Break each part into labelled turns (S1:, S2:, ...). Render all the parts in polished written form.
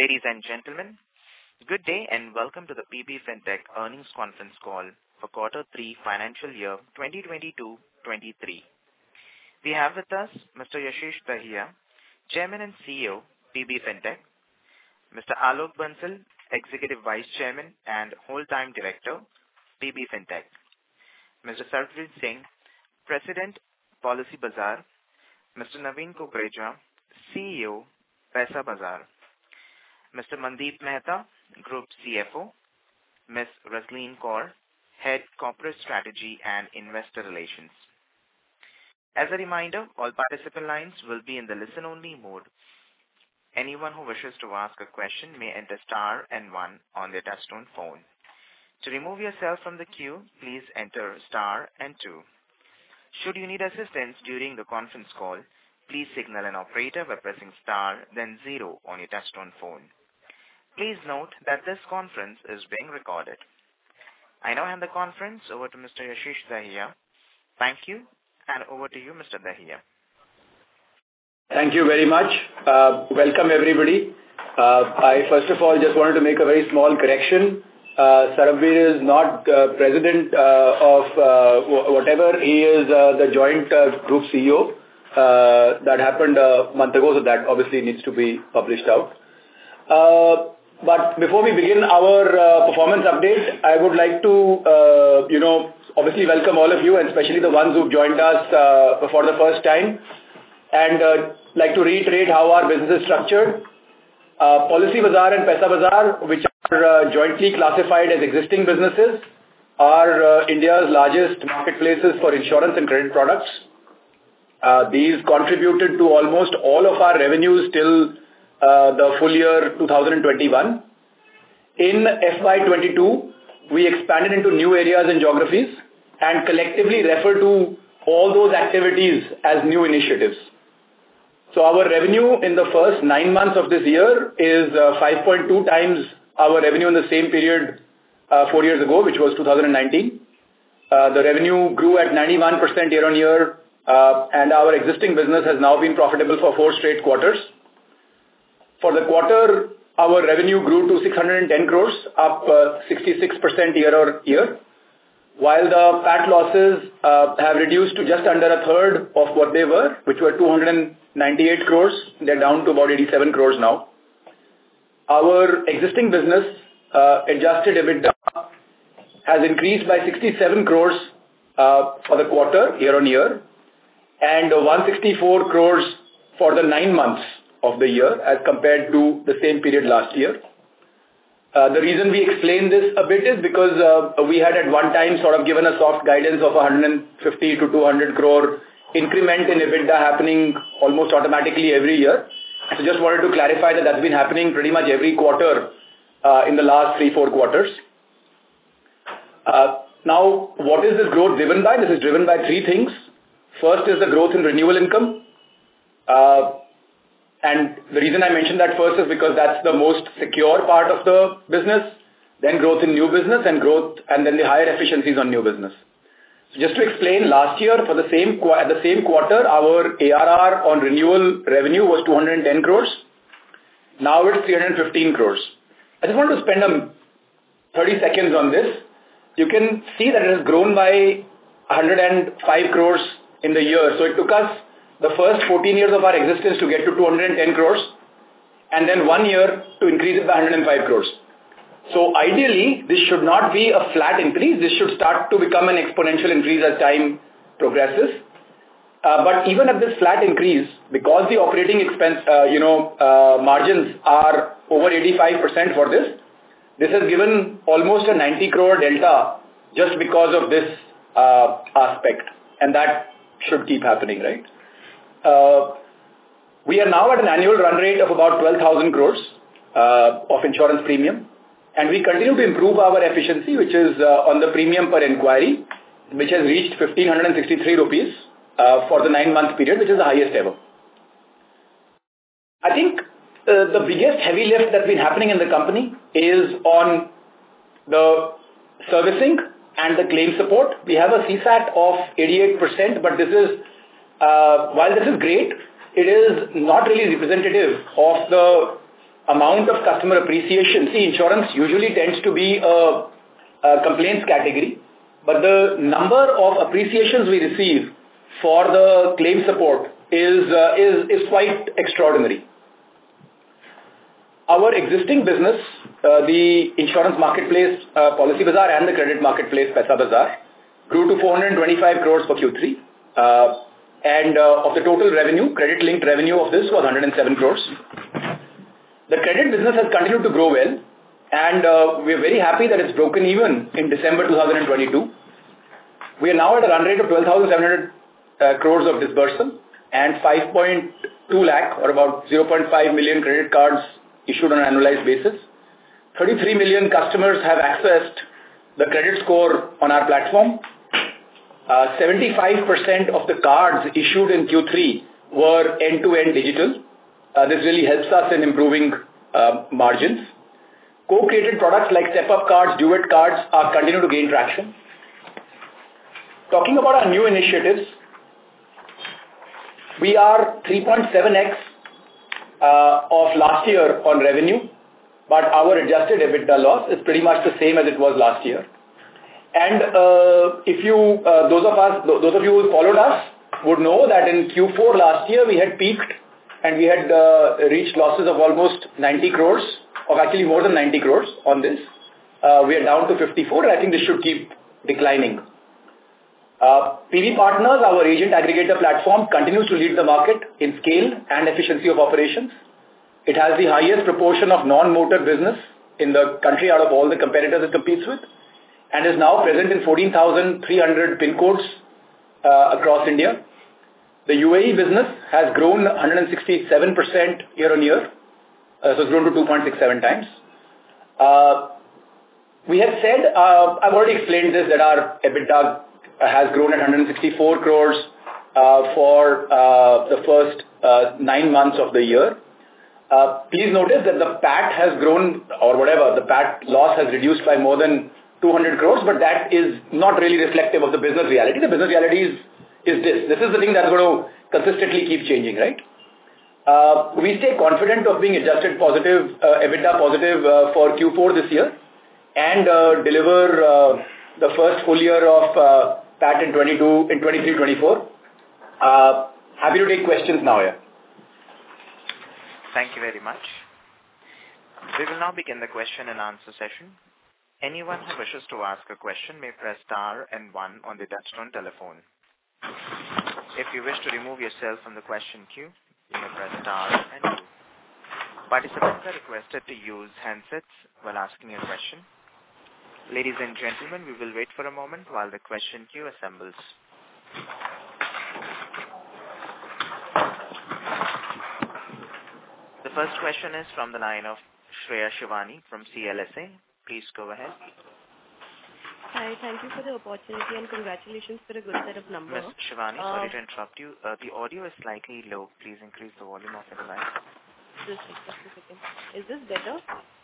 S1: Ladies and gentlemen, good day and welcome to the PB Fintech earnings conference call for quarter 3 financial year 2022-23. We have with us Mr. Yashish Dahiya, Chairman and CEO, PB Fintech, Mr. Alok Bansal, Executive Vice Chairman and Whole-Time Director, PB Fintech, Mr. Sarbvir Singh, President, Policybazaar, Mr. Naveen Kukreja, CEO, Paisabazaar, Mr. Mandeep Mehta, Group CFO, Ms. Rasleen Kaur, Head Corporate Strategy and Investor Relations. As a reminder, all participant lines will be in the listen-only mode. Anyone who wishes to ask a question may enter star and 1 on their touchtone phone. To remove yourself from the queue, please enter star and 2. Should you need assistance during the conference call, please signal an operator by pressing star then 0 on your touchtone phone. Please note that this conference is being recorded. I now hand the conference over to Mr. Yashish Dahiya. Thank you, and over to you, Mr. Dahiya.
S2: Thank you very much. Welcome everybody. I first of all just wanted to make a very small correction. Sarbvir is not president of whatever. He is the joint group CEO. That happened a month ago, so that obviously needs to be published out. But before we begin our performance update, I would like to, obviously welcome all of you, and especially the ones who've joined us for the first time, and like to reiterate how our business is structured. Policybazaar and Paisabazaar, which are jointly classified as existing businesses, are India's largest marketplaces for insurance and credit products. These contributed to almost all of our revenues till the full year 2021. In FY22, we expanded into new areas and geographies and collectively refer to all those activities as new initiatives. So our revenue in the first 9 months of this year is 5.2 times our revenue in the same period 4 years ago, which was 2019. The revenue grew at 91% year on year, and our existing business has now been profitable for 4 straight quarters. For the quarter, our revenue grew to 610 crores, up 66% year on year, while the PAT losses have reduced to just under a third of what they were, which were 298 crores. They're down to about 87 crores now. Our existing business, adjusted EBITDA, has increased by 67 crores for the quarter year on year, and 164 crores for the 9 months of the year as compared to the same period last year. The reason we explain this a bit is because we had at one time sort of given a soft guidance of 150 to 200 crore increment in EBITDA happening almost automatically every year. So just wanted to clarify that that's been happening pretty much every quarter in the last 3-4 quarters. Now, what is this growth driven by? This is driven by 3 things. First is the growth in renewal income. And the reason I mentioned that first is because that's the most secure part of the business, then growth in new business and then the higher efficiencies on new business. So just to explain, last year for the same quarter, our ARR on renewal revenue was 210 crores. Now it's 315 crores. I just want to spend 30 seconds on this. You can see that it has grown by 105 crores in the year. So it took us the first 14 years of our existence to get to 210 crores, and then 1 year to increase it by 105 crores. So ideally, this should not be a flat increase. This should start to become an exponential increase as time progresses. But even at this flat increase, because the operating expense, margins are over 85% for this, this has given almost a 90 crore delta just because of this aspect, and that should keep happening, right? We are now at an annual run rate of about 12,000 crores of insurance premium, and we continue to improve our efficiency, which is on the premium per inquiry, which has reached 1,563 rupees for the 9-month period, which is the highest ever. I think the biggest heavy lift that's been happening in the company is on the servicing and the claim support. We have a CSAT of 88%, but this is, while this is great, it is not really representative of the amount of customer appreciation. See, insurance usually tends to be a complaints category, but the number of appreciations we receive for the claim support is quite extraordinary. Our existing business, the insurance marketplace, Policybazaar, and the credit marketplace, Paisabazaar, grew to 425 crores for Q3. And of the total revenue, credit-linked revenue of this was 107 crores. The credit business has continued to grow well, and we are very happy that it's broken even in December 2022. We are now at a run rate of 12,700 crores of disbursement and 5.2 lakh, or about 0.5 million credit cards issued on an annualized basis. 33 million customers have accessed the credit score on our platform. 75% of the cards issued in Q3 were end-to-end digital. This really helps us in improving margins. Co-created products like step-up cards, duet cards are continuing to gain traction. Talking about our new initiatives, we are 3.7x of last year on revenue, but our adjusted EBITDA loss is pretty much the same as it was last year. And if you, those of you who followed us would know that in Q4 last year we had peaked and we had reached losses of almost 90 crores, or actually more than 90 crores on this. We are down to 54, and I think this should keep declining. PB Partners, our agent aggregator platform, continues to lead the market in scale and efficiency of operations. It has the highest proportion of non-motor business in the country out of all the competitors it competes with, and is now present in 14,300 pin codes across India. The UAE business has grown 167% year on year, so it's grown to 2.67 times. We have said, I've already explained this, that our EBITDA has grown at 164 crores for the first 9 months of the year. Please notice that the PAT has grown, or whatever, the PAT loss has reduced by more than 200 crores, but that is not really reflective of the business reality. The business reality is this. This is the thing that's going to consistently keep changing, right? We stay confident of being adjusted positive, EBITDA positive for Q4 this year, and deliver the first full year of PAT in 23-24. Happy to take questions now, yeah.
S1: Thank you very much. We will now begin the question and answer session. Anyone who wishes to ask a question may press star and 1 on the touchtone telephone. If you wish to remove yourself from the question queue, you may press star and 2. Participants are requested to use handsets while asking a question. Ladies and gentlemen, we will wait for a moment while the question queue assembles. The first question is from the line of Shreya Shivani from CLSA. Please go ahead.
S3: Hi, thank you for the opportunity and congratulations for a good set of numbers.
S1: Ms. Shivani, sorry to interrupt you. The audio is slightly low. Please increase the volume of your line.
S3: Just a second. Is this better?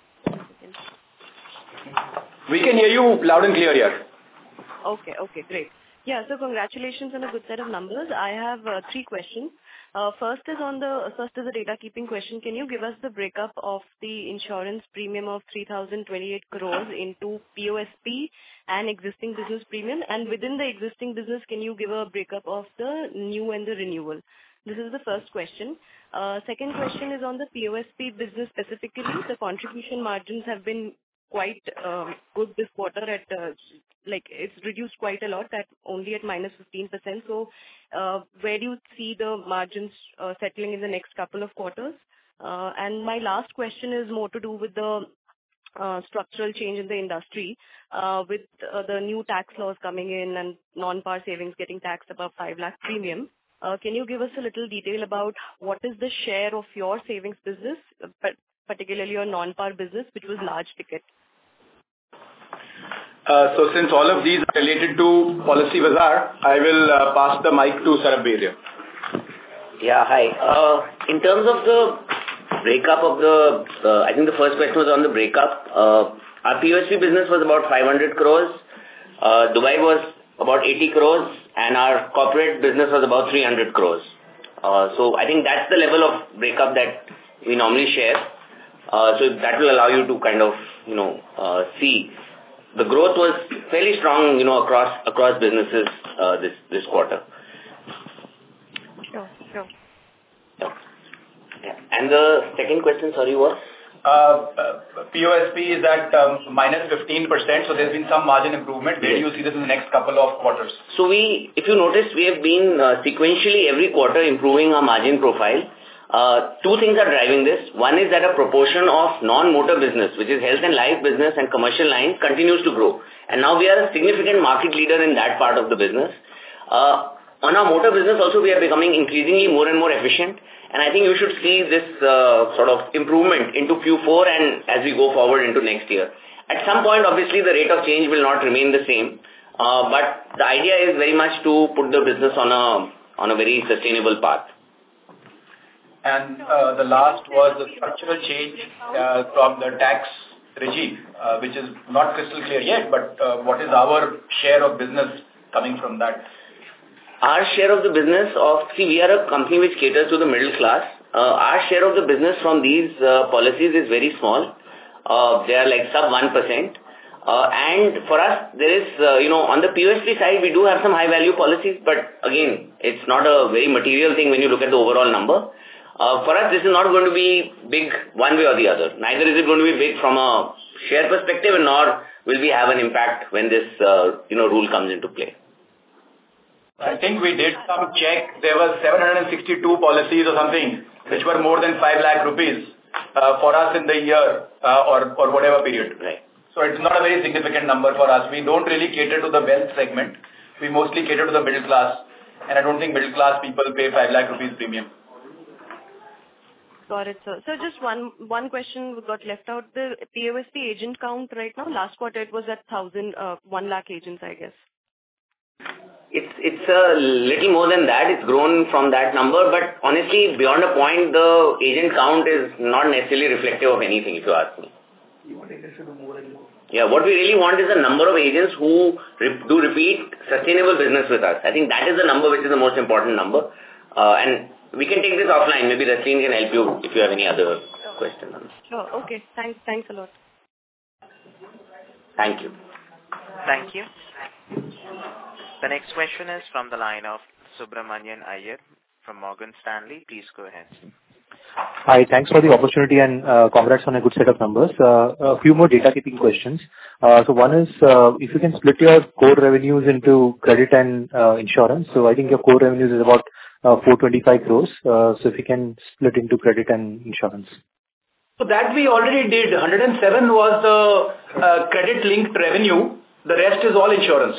S2: We can hear you loud and clear here.
S3: Okay, great. Yeah, so congratulations on a good set of numbers. I have 3 questions. First is a data keeping question. Can you give us the breakup of the insurance premium of 3,028 crores into POSP and existing business premium? And within the existing business, can you give a breakup of the new and the renewal? This is the first question. Second question is on the POSP business specifically. The contribution margins have been quite good this quarter at it's reduced quite a lot, only at minus 15%. So where do you see the margins settling in the next couple of quarters? And my last question is more to do with the structural change in the industry, with the new tax laws coming in and non-par savings getting taxed above 5 lakh premium. Can you give us a little detail about what is the share of your savings business, particularly your non-par business, which was large ticket?
S2: So since all of these are related to Policybazaar, I will pass the mic to Sarbvir.
S4: Yeah, hi. In terms of the breakup of I think the first question was on the breakup. Our POSP business was about 500 crores. Dubai was about 80 crores, and our corporate business was about 300 crores. So I think that's the level of breakup that we normally share. So that will allow you to kind of, see. The growth was fairly strong, across businesses this quarter.
S3: Sure.
S4: Yeah. And the second question, sorry, was?
S2: POSP is at minus 15%, so there's been some margin improvement. Where do you see this in the next couple of quarters?
S4: So if you notice, we have been sequentially every quarter improving our margin profile. Two things are driving this. One is that a proportion of non-motor business, which is health and life business and commercial lines, continues to grow. And now we are a significant market leader in that part of the business. On our motor business also, we are becoming increasingly more and more efficient. And I think you should see this sort of improvement into Q4 and as we go forward into next year. At some point, obviously, the rate of change will not remain the same. But the idea is very much to put the business on a very sustainable path.
S2: And the last was the structural change from the tax regime, which is not crystal clear yet, but what is our share of business coming from that?
S4: Our share of the business we are a company which caters to the middle class. Our share of the business from these policies is very small. They are like sub 1%. And for us, there is, on the POSP side, we do have some high value policies, but again, it's not a very material thing when you look at the overall number. For us, this is not going to be big one way or the other. Neither is it going to be big from a share perspective, and nor will we have an impact when this, rule comes into play.
S2: I think we did some check. There were 762 policies or something, which were more than 5 lakh rupees for us in the year or whatever period.
S4: Right.
S2: So it's not a very significant number for us. We don't really cater to the wealth segment. We mostly cater to the middle class. And I don't think middle class people pay 5 lakh rupees premium.
S3: Got it, sir. So just one question got left out. The POSP agent count right now, last quarter it was at 1 lakh agents, I guess.
S4: It's a little more than that. It's grown from that number, but honestly, beyond a point, the agent count is not necessarily reflective of anything, if you ask me.
S2: You want agents to do more and more.
S4: Yeah, what we really want is the number of agents who do repeat sustainable business with us. I think that is the number which is the most important number. And we can take this offline. Maybe Rasleen can help you if you have any other questions.
S3: Sure. Okay. Thanks a lot.
S4: Thank you.
S1: Thank you. The next question is from the line of Subramanian Iyer from Morgan Stanley. Please go ahead.
S5: Hi, thanks for the opportunity and congrats on a good set of numbers. A few more data keeping questions. So one is, if you can split your core revenues into credit and insurance. So I think your core revenues is about 425 crores. So if you can split into credit and insurance.
S2: So that we already did. 107 was the credit linked revenue. The rest is all insurance.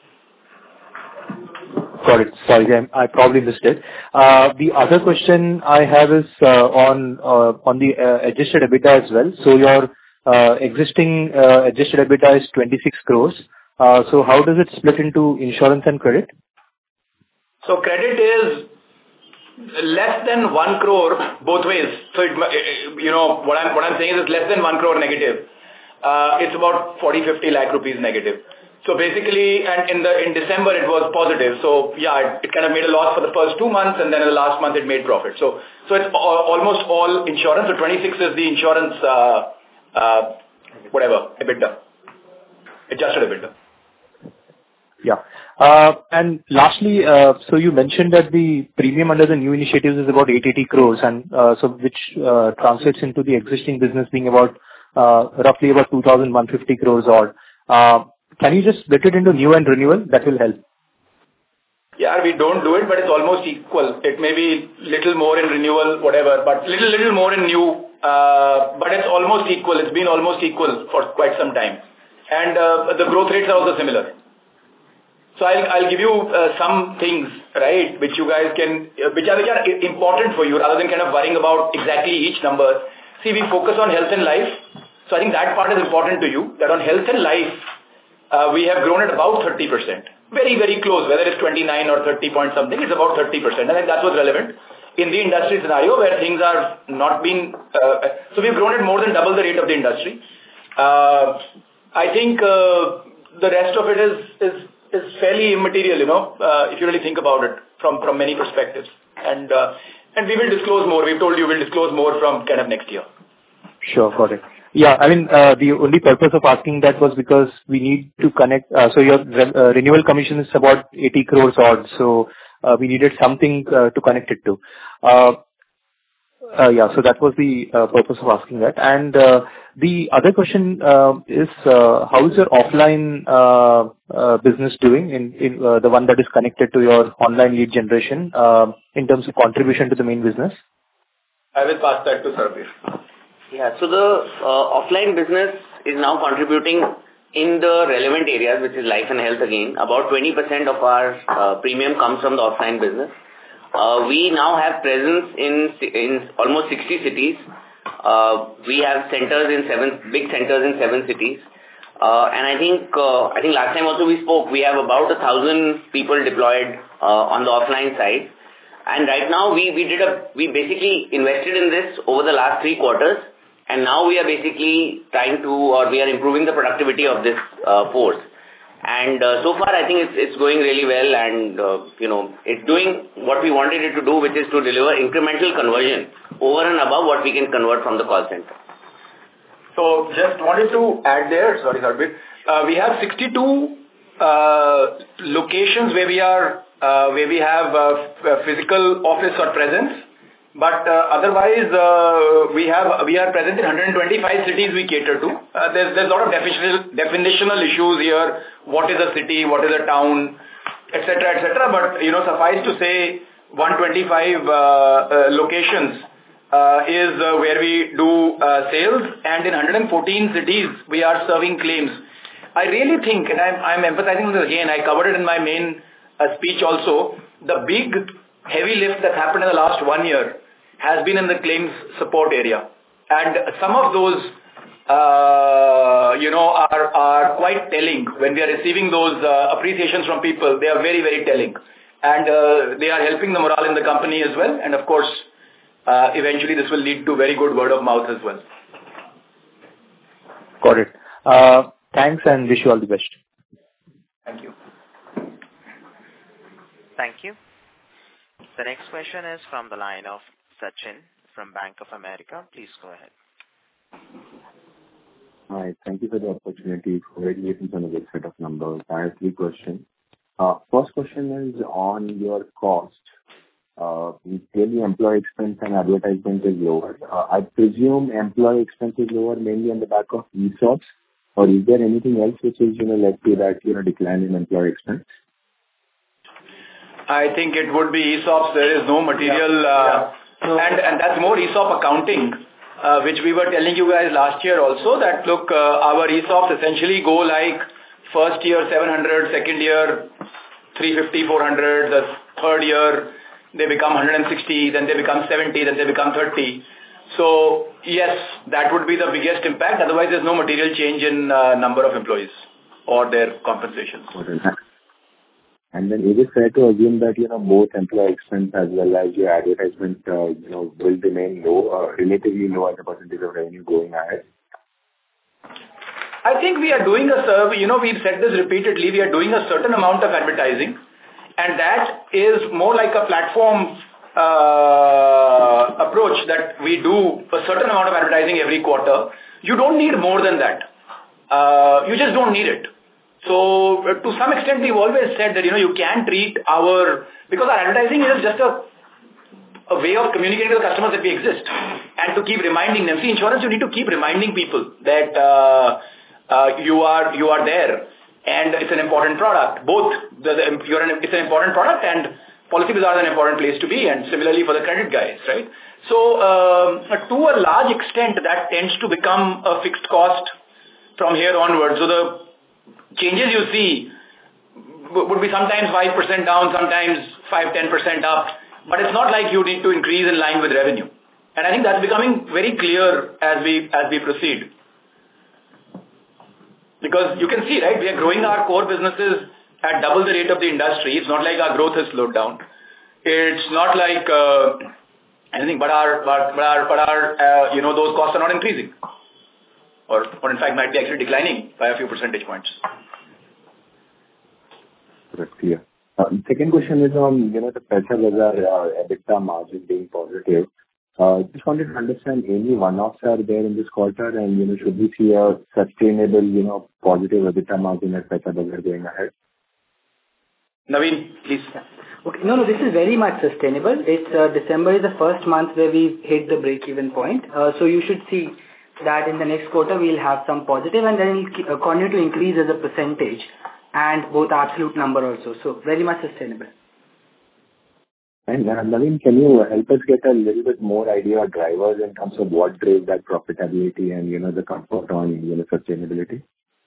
S5: Got it. Sorry, I probably missed it. The other question I have is on the adjusted EBITDA as well. So your existing adjusted EBITDA is 26 crores. So how does it split into insurance and credit?
S2: So credit is less than 1 crore both ways. So what I'm saying is it's less than 1 crore negative. It's about 40-50 lakh rupees negative. So basically, and in December it was positive. So yeah, it kind of made a loss for the first 2 months, and then in the last month it made profit. So it's almost all insurance. So 26 is the insurance, EBITDA, adjusted EBITDA.
S5: Yeah. And lastly, so you mentioned that the premium under the new initiatives is about 880 crores, and so which translates into the existing business being about roughly about 2,150 crores odd. Can you just split it into new and renewal? That will help.
S2: Yeah, we don't do it, but it's almost equal. It may be little more in renewal, whatever, but little more in new, but it's almost equal. It's been almost equal for quite some time. And the growth rates are also similar. So I'll give you some things, right, which you guys can, which are important for you rather than kind of worrying about exactly each number. See, we focus on health and life. So I think that part is important to you, that on health and life, we have grown at about 30%. Very, very close, whether it's 29 or 30 point something, it's about 30%. I think that's what's relevant in the industry scenario where things are not being, so we've grown at more than double the rate of the industry. I think the rest of it is fairly immaterial, if you really think about it from many perspectives. And we will disclose more. We've told you we'll disclose more from kind of next year.
S5: Sure. Got it. Yeah. I mean, the only purpose of asking that was because we need to connect. So your renewal commission is about 80 crores odd. So we needed something to connect it to. Yeah. So that was the purpose of asking that. And the other question is, how is your offline business doing in the one that is connected to your online lead generation in terms of contribution to the main business?
S2: I will pass that to Sarbvir.
S4: Yeah. So the offline business is now contributing in the relevant areas, which is life and health again. About 20% of our premium comes from the offline business. We now have presence in almost 60 cities. We have big centers in 7 cities. And I think last time also we spoke, we have about 1,000 people deployed on the offline side. And right now we basically invested in this over the last 3 quarters. And now we are basically we are improving the productivity of this force. And so far, I think it's going really well, and it's doing what we wanted it to do, which is to deliver incremental conversion over and above what we can convert from the call center.
S2: So just wanted to add there, sorry, Sarbvir. We have 62 locations where we have physical office or presence. But otherwise, we are present in 125 cities we cater to. There's a lot of definitional issues here. What is a city? What is a town? Etc. Etc. But suffice to say, 125 locations is where we do sales, and in 114 cities we are serving claims. I really think, and I'm emphasizing this again. I covered it in my main speech also. The big heavy lift that happened in the last 1 year has been in the claims support area. And some of those, are quite telling. When we are receiving those appreciations from people, they are very, very telling. And they are helping the morale in the company as well. And of course, eventually this will lead to very good word of mouth as well.
S5: Got it. Thanks and wish you all the best.
S2: Thank you.
S1: Thank you. The next question is from the line of Sachin from Bank of America. Please go ahead.
S6: Hi. Thank you for the opportunity. Congratulations on a good set of numbers. I have 3 questions. First question is on your cost. Clearly, employee expense and advertisement is lower. I presume employee expense is lower mainly on the back of ESOPs, or is there anything else which is led to that decline in employee expense?
S2: I think it would be ESOPs. There is no material, and that's more ESOP accounting, which we were telling you guys last year also that look, our ESOPs essentially go like first year 700, second year 350, 400, the third year they become 160, then they become 70, then they become 30. So yes, that would be the biggest impact. Otherwise, there's no material change in number of employees or their compensations.
S6: And then is it fair to assume that, both employee expense as well as your advertisement, will remain low, relatively low as a percentage of revenue going ahead?
S2: I think we are doing we've said this repeatedly, we are doing a certain amount of advertising, and that is more like a platform approach that we do a certain amount of advertising every quarter. You don't need more than that. You just don't need it. So to some extent, we've always said that, you can treat because our advertising is just a way of communicating to the customers that we exist and to keep reminding them. See, insurance, you need to keep reminding people that you are there and it's an important product. It's an important product and Policybazaar is an important place to be, and similarly for the credit guys, right? So to a large extent, that tends to become a fixed cost from here onwards. So the changes you see would be sometimes 5% down, sometimes 5-10% up, but it's not like you need to increase in line with revenue. And I think that's becoming very clear as we proceed. Because you can see, right, we are growing our core businesses at double the rate of the industry. It's not like our growth has slowed down. It's not like anything, but our those costs are not increasing. Or in fact might be actually declining by a few percentage points.
S6: That's clear. Second question is on, the Paisabazaar EBITDA margin being positive. Just wanted to understand any one-offs are there in this quarter, and, should we see a sustainable, positive EBITDA margin at Paisabazaar going ahead?
S2: Naveen, please.
S7: Okay. No, this is very much sustainable. December is the first month where we hit the break-even point. So you should see that in the next quarter we'll have some positive, and then it'll continue to increase as a percentage and both absolute number also. So very much sustainable.
S6: And Naveen, can you help us get a little bit more idea or drivers in terms of what drove that profitability and, the comfort on, sustainability?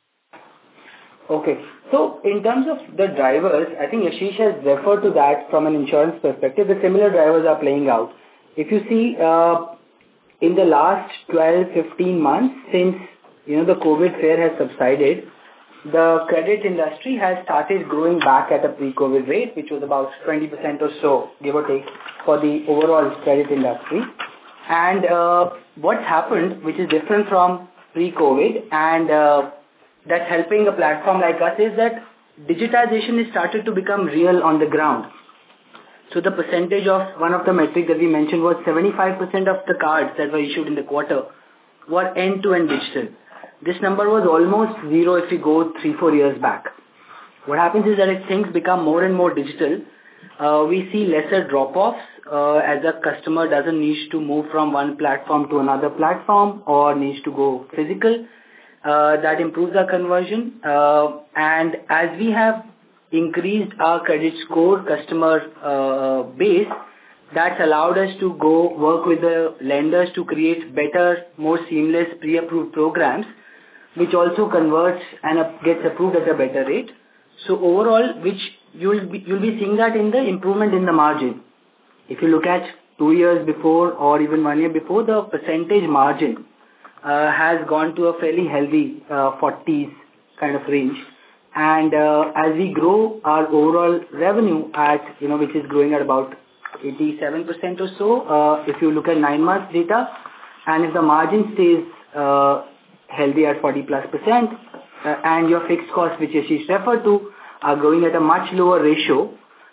S7: Okay. So in terms of the drivers, I think Yashish has referred to that from an insurance perspective. The similar drivers are playing out. If you see, in the last 12, 15 months, since, the COVID fear has subsided, the credit industry has started growing back at a pre-COVID rate, which was about 20% or so, give or take, for the overall credit industry. And what's happened, which is different from pre-COVID, and that's helping a platform like us, is that digitization has started to become real on the ground. So the percentage of one of the metrics that we mentioned was 75% of the cards that were issued in the quarter were end-to-end digital. This number was almost zero if we go 3-4 years back. What happens is that as things become more and more digital, we see lesser drop-offs as a customer doesn't need to move from one platform to another platform or needs to go physical. That improves our conversion. And as we have increased our credit score customer base, that's allowed us to go work with the lenders to create better, more seamless pre-approved programs, which also converts and gets approved at a better rate. So overall, which you'll be seeing that in the improvement in the margin. If you look at 2 years before or even 1 year before, the percentage margin has gone to a fairly healthy 40s kind of range. And as we grow our overall revenue at, which is growing at about 87% or so, if you look at 9 months data, and if the margin stays healthy at 40+%, and your fixed costs, which Yashish referred to, are growing at a much lower ratio,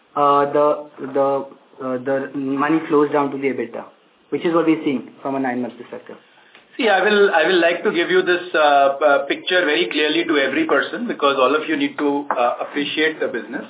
S7: the money flows down to the EBITDA, which is what we're seeing from a 9-month perspective.
S2: See, I will like to give you this picture very clearly to every person, because all of you need to appreciate the business.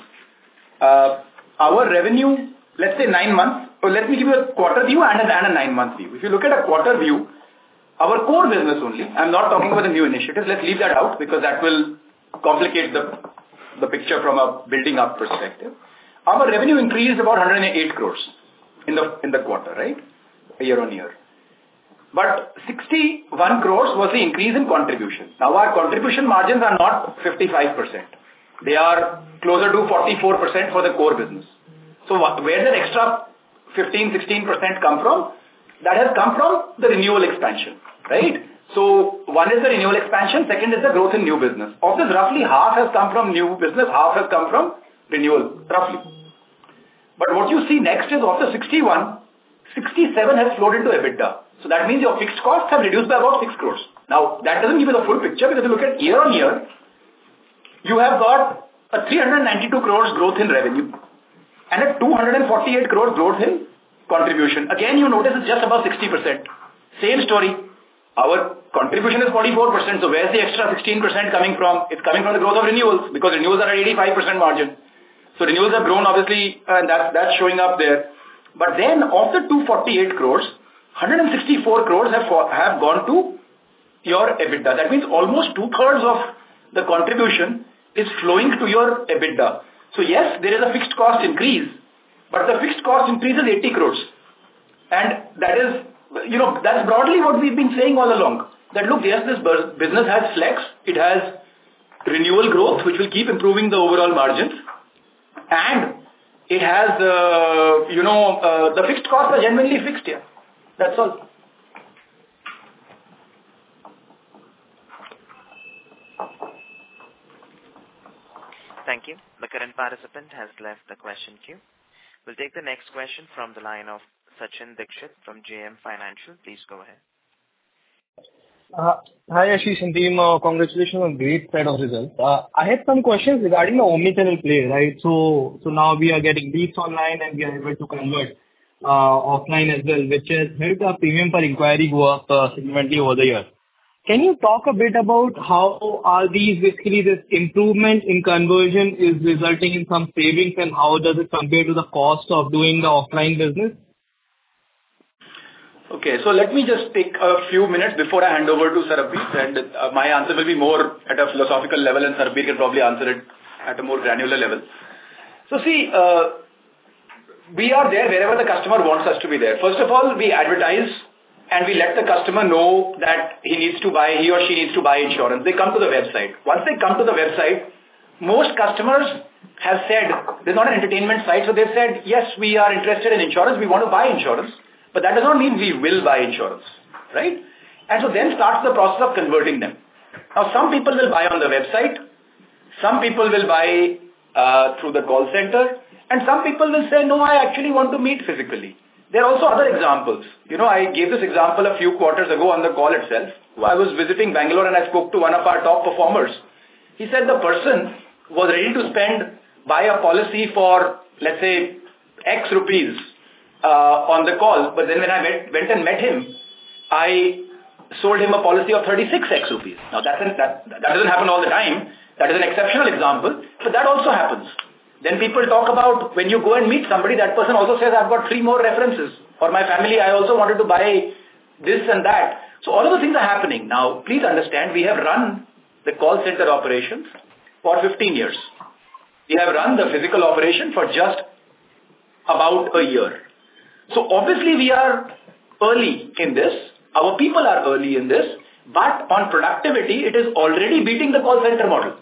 S2: Our revenue, let's say 9 months, or let me give you a quarter view and a 9-month view. If you look at a quarter view, our core business only, I'm not talking about the new initiatives, let's leave that out because that will complicate the picture from a building up perspective. Our revenue increased about 108 crores in the quarter, right? Year on year. But 61 crores was the increase in contribution. Now our contribution margins are not 55%. They are closer to 44% for the core business. So where did extra 15-16% come from? That has come from the renewal expansion, right? So one is the renewal expansion, second is the growth in new business. Of this, roughly half has come from new business, half has come from renewal, roughly. But what you see next is of the 61, 67 has flowed into EBITDA. So that means your fixed costs have reduced by about 6 crores. Now, that doesn't give you the full picture, because if you look at year on year, you have got a 392 crores growth in revenue and a 248 crores growth in contribution. Again, you notice it's just about 60%. Same story. Our contribution is 44%. So where's the extra 16% coming from? It's coming from the growth of renewals, because renewals are at 85% margin. So renewals have grown, obviously, and that's showing up there. But then of the 248 crores, 164 crores have gone to your EBITDA. That means almost 2/3 of the contribution is flowing to your EBITDA. So yes, there is a fixed cost increase, but the fixed cost increase is 80 crores. And that is, that's broadly what we've been saying all along. That look, yes, this business has flex, it has renewal growth, which will keep improving the overall margins. And it has, the fixed costs are genuinely fixed here. That's all.
S1: Thank you. The current participant has left the question queue. We'll take the next question from the line of Sachin Dixit from JM Financial. Please go ahead.
S8: Hi Ashish and team, congratulations on great set of results. I had some questions regarding the omnichannel play, right? So now we are getting leads online and we are able to convert. offline as well, which has helped our premium per inquiry go up significantly over the year. Can you talk a bit about how are these basically this improvement in conversion is resulting in some savings, and how does it compare to the cost of doing the offline business?
S2: Okay, so let me just take a few minutes before I hand over to Sarbvir, and my answer will be more at a philosophical level, and Sarbvir can probably answer it at a more granular level. So see, we are there wherever the customer wants us to be there. First of all, we advertise and we let the customer know that he or she needs to buy insurance. They come to the website. Once they come to the website, most customers have said, there's not an entertainment site, so they've said, yes, we are interested in insurance, we want to buy insurance, but that does not mean we will buy insurance, right? And so then starts the process of converting them. Now, some people will buy on the website, some people will buy through the call center, and some people will say, no, I actually want to meet physically. There are also other examples. I gave this example a few quarters ago on the call itself. I was visiting Bangalore and I spoke to one of our top performers. He said the person was ready to buy a policy for, let's say, X rupees on the call, but then when I went and met him, I sold him a policy of 36X rupees. Now that doesn't happen all the time. That is an exceptional example, but that also happens. Then people talk about when you go and meet somebody, that person also says, I've got 3 more references. For my family, I also wanted to buy this and that. So all of the things are happening. Now, please understand, we have run the call center operations for 15 years. We have run the physical operation for just about a year. So obviously we are early in this. Our people are early in this. But on productivity, it is already beating the call center model.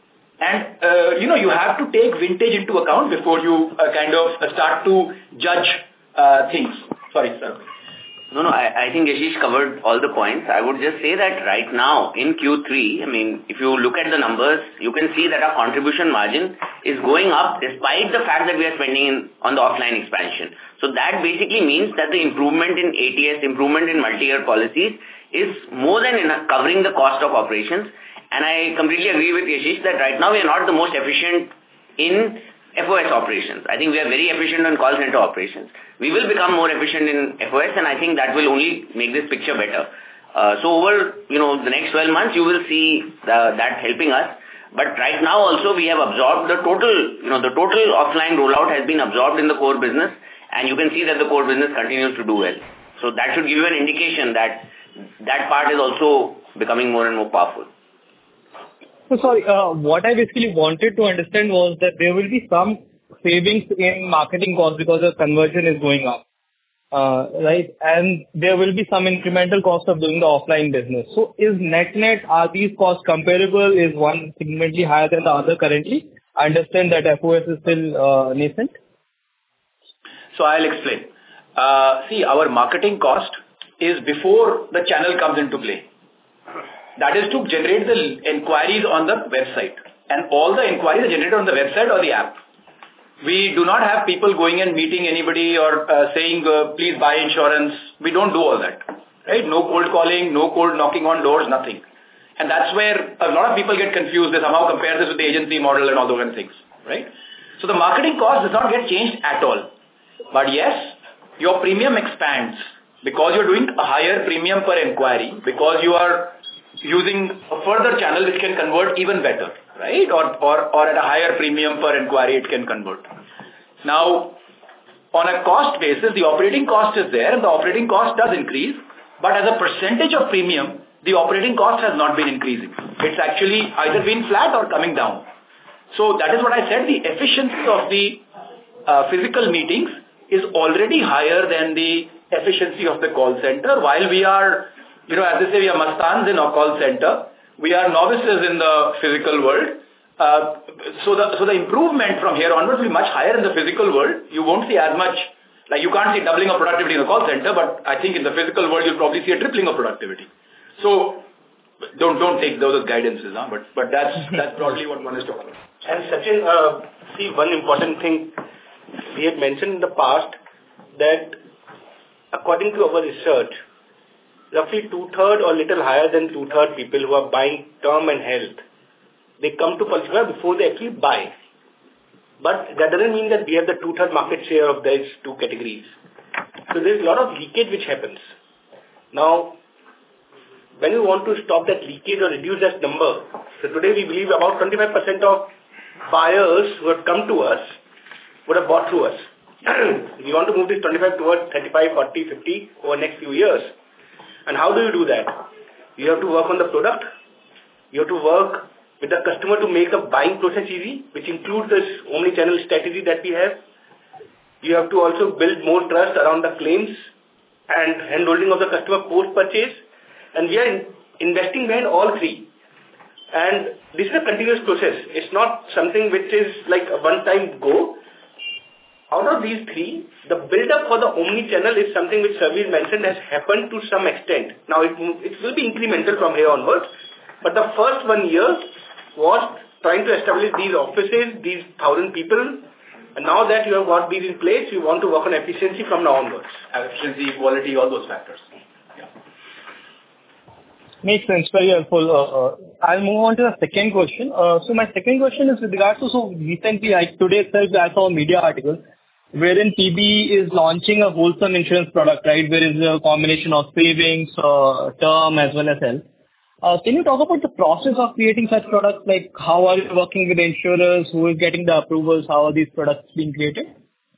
S2: And, you have to take vintage into account before you start to judge things. Sorry, sir.
S4: No, I think Yashish covered all the points. I would just say that right now in Q3, if you look at the numbers, you can see that our contribution margin is going up despite the fact that we are spending on the offline expansion. So that basically means that the improvement in ATS, improvement in multi-year policies is more than enough covering the cost of operations. And I completely agree with Yashish that right now we are not the most efficient in FOS operations. I think we are very efficient in call center operations. We will become more efficient in FOS, and I think that will only make this picture better. So over the next 12 months, you will see that helping us. But right now also we have absorbed the total offline rollout has been absorbed in the core business, and you can see that the core business continues to do well. So that should give you an indication that that part is also becoming more and more powerful.
S8: So sorry, what I basically wanted to understand was that there will be some savings in marketing costs because the conversion is going up, right? And there will be some incremental cost of doing the offline business. So is net, are these costs comparable? Is one significantly higher than the other currently? I understand that FOS is still nascent.
S2: So I'll explain. See, our marketing cost is before the channel comes into play. That is to generate the inquiries on the website. And all the inquiries are generated on the website or the app. We do not have people going and meeting anybody or saying, please buy insurance. We don't do all that. Right? No cold calling, no cold knocking on doors, nothing. And that's where a lot of people get confused. They somehow compare this with the agency model and all those kind of things. Right? So the marketing cost does not get changed at all. But yes, your premium expands because you're doing a higher premium per inquiry, because you are using a further channel which can convert even better, right? Or at a higher premium per inquiry it can convert. Now, on a cost basis, the operating cost is there and the operating cost does increase, but as a percentage of premium, the operating cost has not been increasing. It's actually either been flat or coming down. So that is what I said, the efficiency of the physical meetings is already higher than the efficiency of the call center. While we are, as they say, we are mastans in our call center, we are novices in the physical world. So the improvement from here onwards will be much higher in the physical world. You won't see as much, like you can't see doubling of productivity in the call center, but I think in the physical world you'll probably see a tripling of productivity. So don't take those as guidances, but that's broadly what one is talking about.
S9: And Sachin, see, one important thing we had mentioned in the past, that according to our research, roughly 2/3 or little higher than 2/3 people who are buying term and health, they come to Policybazaar before they actually buy. But that doesn't mean that we have the 2/3 market share of these two categories. So there's a lot of leakage which happens. Now, when we want to stop that leakage or reduce that number, so today we believe about 25% of buyers who have come to us would have bought through us. We want to move this 25 towards 35, 40, 50 over the next few years. And how do you do that? You have to work on the product. You have to work with the customer to make the buying process easy, which includes this omni-channel strategy that we have. You have to also build more trust around the claims and handholding of the customer post-purchase. And we are investing behind all three. And this is a continuous process. It's not something which is like a one-time go. Out of these three, the build-up for the omni-channel is something which Sarbvir mentioned has happened to some extent. Now, it will be incremental from here onwards. But the first 1 year was trying to establish these offices, these 1,000 people. And now that you have got these in place, you want to work on efficiency from now onwards.
S2: Efficiency, quality, all those factors. Yeah.
S8: Makes sense. Very helpful. I'll move on to the second question. So my second question is with regards to, so recently, like today itself, I saw a media article wherein PB is launching a wholesome insurance product, right? Where is a combination of savings, term as well as health. Can you talk about the process of creating such products? Like how are you working with the insurers? Who is getting the approvals? How are these products being created?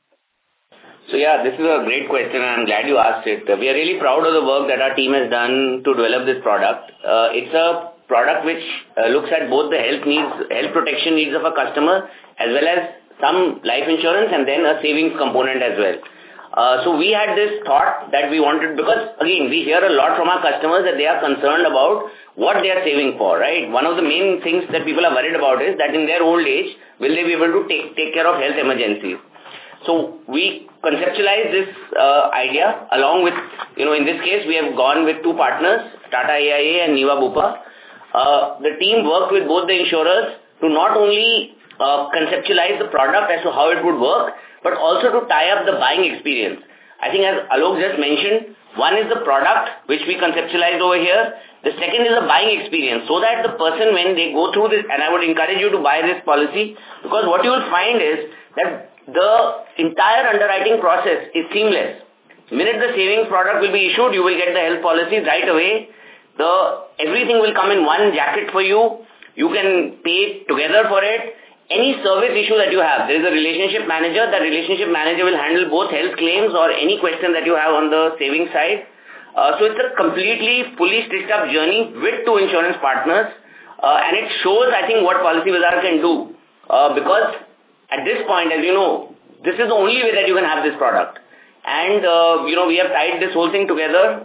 S4: So yeah, this is a great question and I'm glad you asked it. We are really proud of the work that our team has done to develop this product. It's a product which looks at both the health protection needs of a customer as well as some life insurance and then a savings component as well. So we had this thought that we wanted, because again, we hear a lot from our customers that they are concerned about what they are saving for, right? One of the main things that people are worried about is that in their old age, will they be able to take care of health emergencies? So we conceptualized this idea along with, in this case, we have gone with two partners, Tata AIA and Niva Bupa. The team worked with both the insurers to not only conceptualize the product as to how it would work, but also to tie up the buying experience. I think as Alok just mentioned, one is the product which we conceptualized over here. The second is the buying experience, so that the person, when they go through this, and I would encourage you to buy this policy, because what you will find is that the entire underwriting process is seamless. The minute the savings product will be issued, you will get the health policy right away. Everything will come in one jacket for you. You can pay together for it. Any service issue that you have, there is a relationship manager. That relationship manager will handle both health claims or any question that you have on the savings side. So it's a completely fully stitched up journey with two insurance partners. And it shows, I think, what Policybazaar can do. Because at this point, as you know, this is the only way that you can have this product. And, we have tied this whole thing together.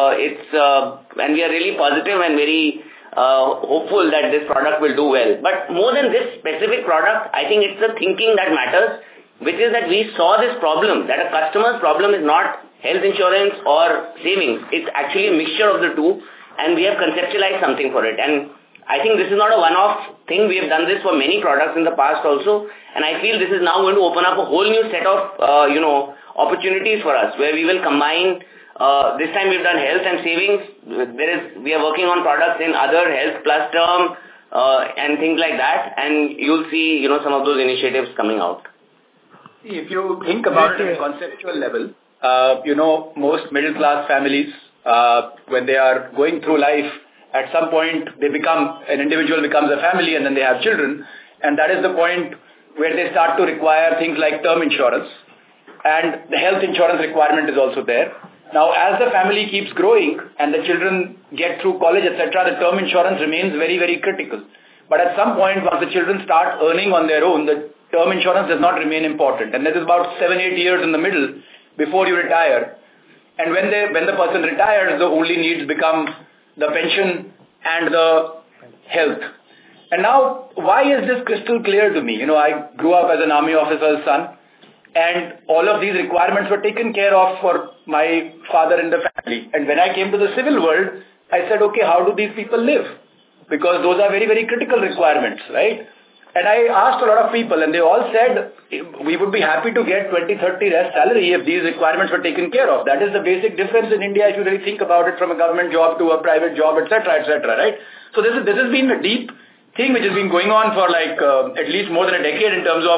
S4: And we are really positive and very hopeful that this product will do well. But more than this specific product, I think it's the thinking that matters, which is that we saw this problem, that a customer's problem is not health insurance or savings. It's actually a mixture of the two, and we have conceptualized something for it. And I think this is not a one-off thing. We have done this for many products in the past also, and I feel this is now going to open up a whole new set of, opportunities for us, where we will combine. This time we've done health and savings. We are working on products in other health plus term and things like that, and you'll see, some of those initiatives coming out.
S2: If you think about it at a conceptual level, most middle class families, when they are going through life, at some point an individual becomes a family and then they have children, and that is the point where they start to require things like term insurance, and the health insurance requirement is also there. Now, as the family keeps growing and the children get through college, etc., the term insurance remains very, very critical. But at some point, once the children start earning on their own, the term insurance does not remain important. And there is about 7-8 years in the middle before you retire. And when the person retires, the only needs become the pension and the health. And now, why is this crystal clear to me? I grew up as an army officer's son, and all of these requirements were taken care of for my father and the family. And when I came to the civil world, I said, okay, how do these people live? Because those are very, very critical requirements, right? And I asked a lot of people, and they all said, we would be happy to get 20-30 less salary if these requirements were taken care of. That is the basic difference in India if you really think about it, from a government job to a private job, etc., right? So this has been a deep thing which has been going on for at least more than a decade in terms of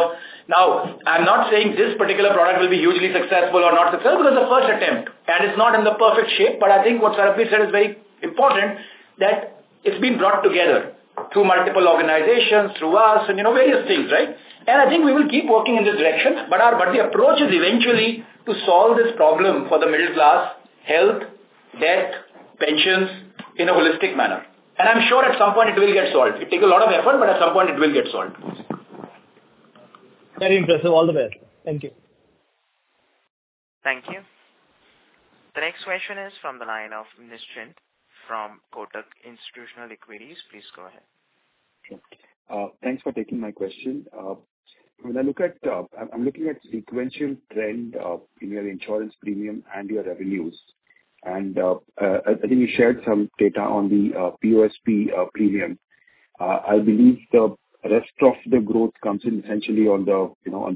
S2: Now, I'm not saying this particular product will be hugely successful or not successful because it's the first attempt and it's not in the perfect shape, but I think what Sarbvir said is very important, that it's been brought together through multiple organizations, through us, and various things, right? And I think we will keep working in this direction, but the approach is eventually to solve this problem for the middle class, health, death, pensions, in a holistic manner. And I'm sure at some point it will get solved. It takes a lot of effort, but at some point it will get solved.
S8: Very impressive. All the best. Thank you.
S1: Thank you. The next question is from the line of Nischint from Kotak Institutional Equities. Please go ahead.
S6: Sure. Thanks for taking my question. When I look at, I'm looking at sequential trend in your insurance premium and your revenues. And I think you shared some data on the POSP premium. I believe the rest of the growth comes in essentially on the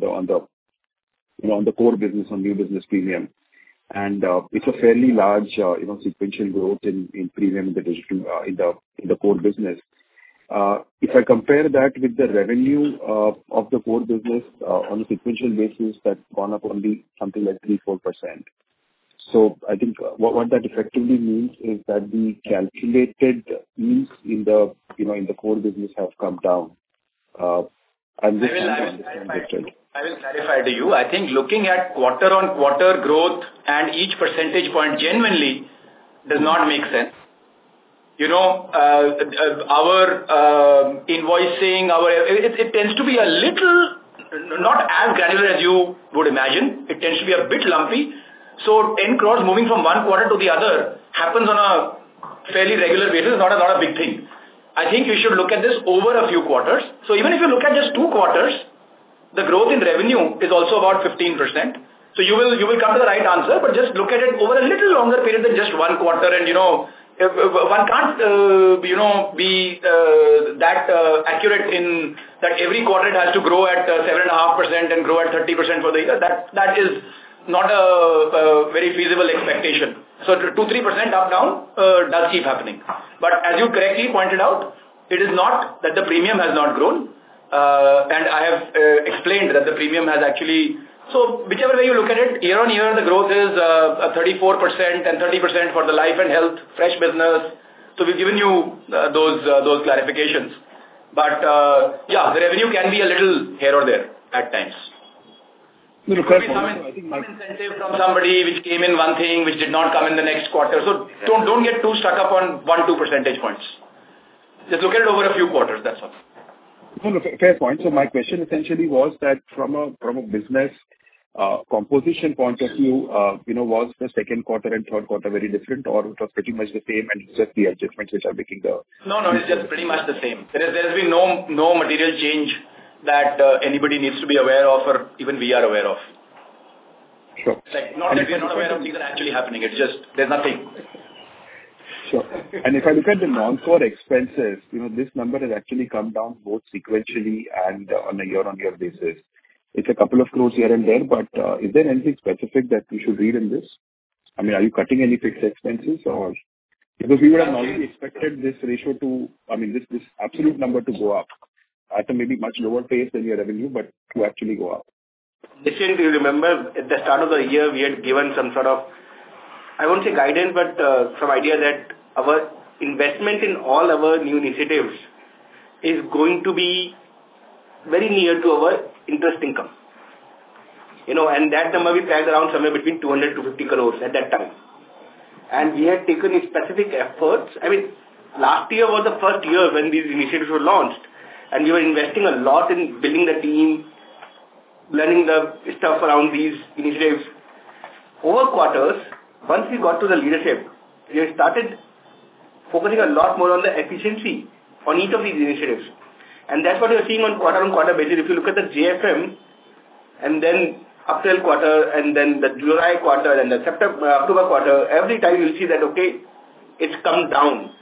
S6: core business, on new business premium. And it's a fairly large sequential growth in premium in the digital in the core business. If I compare that with the revenue of the core business on a sequential basis, that's gone up only something like 3-4%. So I think what that effectively means is that the calculated yields in the core business have come down. I will
S2: clarify to you. I think looking at quarter-on-quarter growth and each percentage point genuinely does not make sense. Our invoicing, it tends to be a little, not as granular as you would imagine. It tends to be a bit lumpy. So 10 crores moving from one quarter to the other happens on a fairly regular basis, not a big thing. I think you should look at this over a few quarters. So even if you look at just 2 quarters, the growth in revenue is also about 15%. So you will come to the right answer, but just look at it over a little longer period than just 1 quarter. And one can't be that accurate in that every quarter it has to grow at 7.5% and grow at 30% for the year. That is not a very feasible expectation. So 2-3% up down does keep happening. But as you correctly pointed out, it is not that the premium has not grown. And I have explained that the premium has actually, so whichever way you look at it, year on year the growth is 34% and 30% for the life and health, fresh business. So we've given you those clarifications. But the revenue can be a little here or there at times. There could be some incentive from somebody which came in one thing which did not come in the next quarter. So don't get too stuck up on 1-2 percentage points. Just look at it over a few quarters, that's all.
S6: No, fair point. So my question essentially was that from a business composition point of view, was the second quarter and third quarter very different, or it was pretty much the same and it's just the adjustments which are making the... No,
S2: it's just pretty much the same. There has been no material change that anybody needs to be aware of, or even we are aware of.
S6: Sure.
S2: Like, not that we are not aware of things that are actually happening. It's just, there's nothing.
S6: Sure. And if I look at the non-core expenses, this number has actually come down both sequentially and on a year-on-year basis. It's a couple of crores here and there, but is there anything specific that we should read in this? I mean, are you cutting any fixed expenses, or because we would have normally expected this ratio to, this absolute number to go up at a maybe much lower pace than your revenue, but to actually go up.
S9: Listen, do you remember at the start of the year we had given some sort of, I won't say guidance, but some idea that our investment in all our new initiatives is going to be very near to our interest income. And that number we tagged around somewhere between 200 to 50 crores at that time. And we had taken specific efforts. Last year was the first year when these initiatives were launched. And we were investing a lot in building the team, learning the stuff around these initiatives. Over quarters, once we got to the leadership, we started focusing a lot more on the efficiency on each of these initiatives. And that's what you're seeing on quarter basis. If you look at the JFM, and then April quarter, and then the July quarter, and the October quarter, every time you'll see that, okay, it's come down.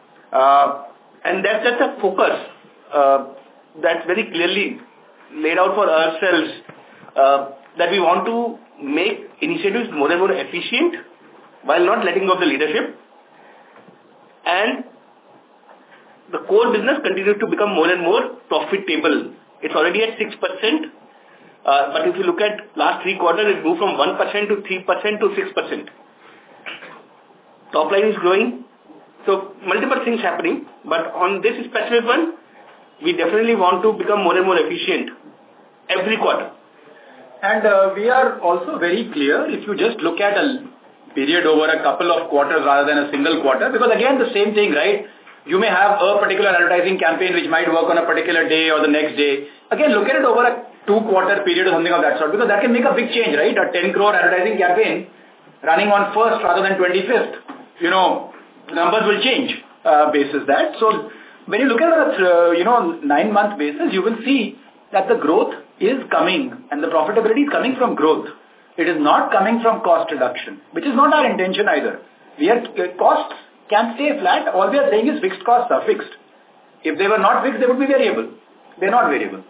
S9: And that's just a focus that's very clearly laid out for ourselves, that we want to make initiatives more and more efficient while not letting go of the leadership. And the core business continues to become more and more profitable. It's already at 6%. But if you look at last 3 quarters, it moved from 1% to 3% to 6%. Top line is growing. So multiple things happening. But on this specific one, we definitely want to become more and more efficient every quarter.
S2: And we are also very clear, if you just look at a period over a couple of quarters rather than a single quarter, because again, the same thing, right? You may have a particular advertising campaign which might work on a particular day or the next day. Again, look at it over a 2-quarter period or something of that sort, because that can make a big change, right? A 10 crore advertising campaign running on 1st rather than 25th, numbers will change basis that. So when you look at a 9-month basis, you will see that the growth is coming and the profitability is coming from growth. It is not coming from cost reduction, which is not our intention either. Costs can stay flat. All we are saying is fixed costs are fixed. If they were not fixed, they would be variable. They're not variable.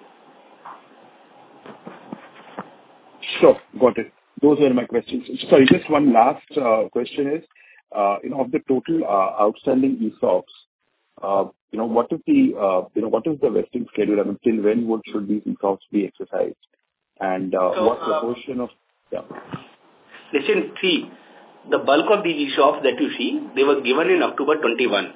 S6: Sure, got it. Those were my questions. Sorry, just one last question is, of the total outstanding ESOPs, what is the vesting schedule? I mean, till when should these ESOPs be exercised? And what proportion of... Yeah.
S9: Listen, see, the bulk of the ESOPs that you see, they were given in October 21.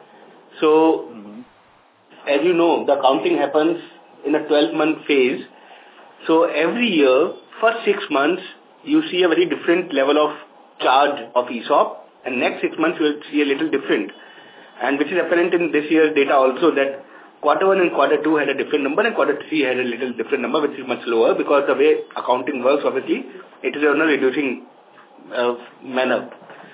S9: So, as you know, the accounting happens in a 12-month phase. So, every year, for 6 months, you see a very different level of charge of ESOP, and next 6 months you will see a little different. And which is apparent in this year's data also, that quarter 1 and quarter 2 had a different number and quarter 3 had a little different number, which is much lower, because the way accounting works, obviously, it is on a reducing manner.